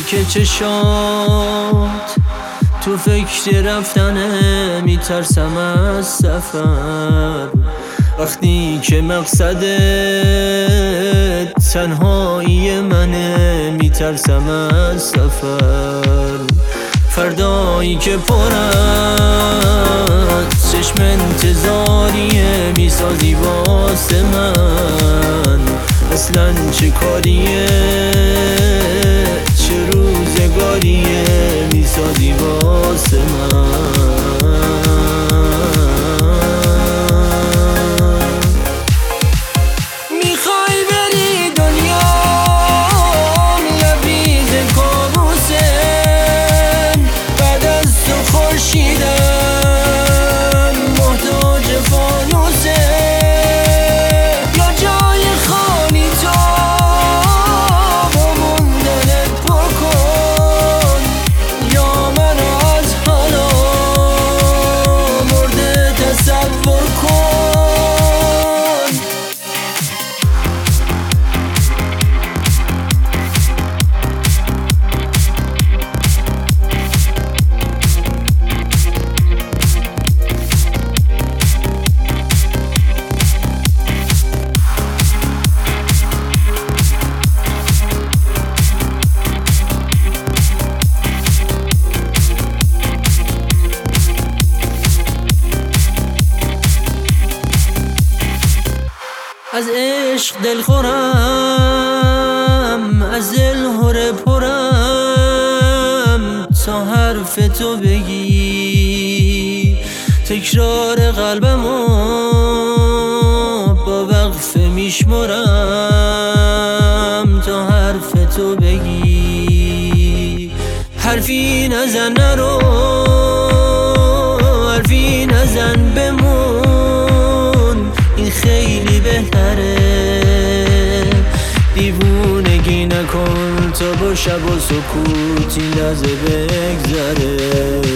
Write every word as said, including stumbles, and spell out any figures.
که چشات تو فکر رفتنه، میترسم از سفر وقتی که مقصدت تنهایی منه، میترسم از سفر. فردایی که پر از چشم انتظاریه، میسازی واسه من اصلا چه کاریه، چه روزگاریه میسازی واسه من. از عشق دل خورم، از دل هره پرم، تا حرف تو بگی تکرار قلبمو با وقفه میشمرم، تا حرف تو بگی. حرفی نزن نرو، حرفی نزن بمون، این خیلی بهتره. دیوونگی نکن تا با شب و سکوت این لحظه بگذره.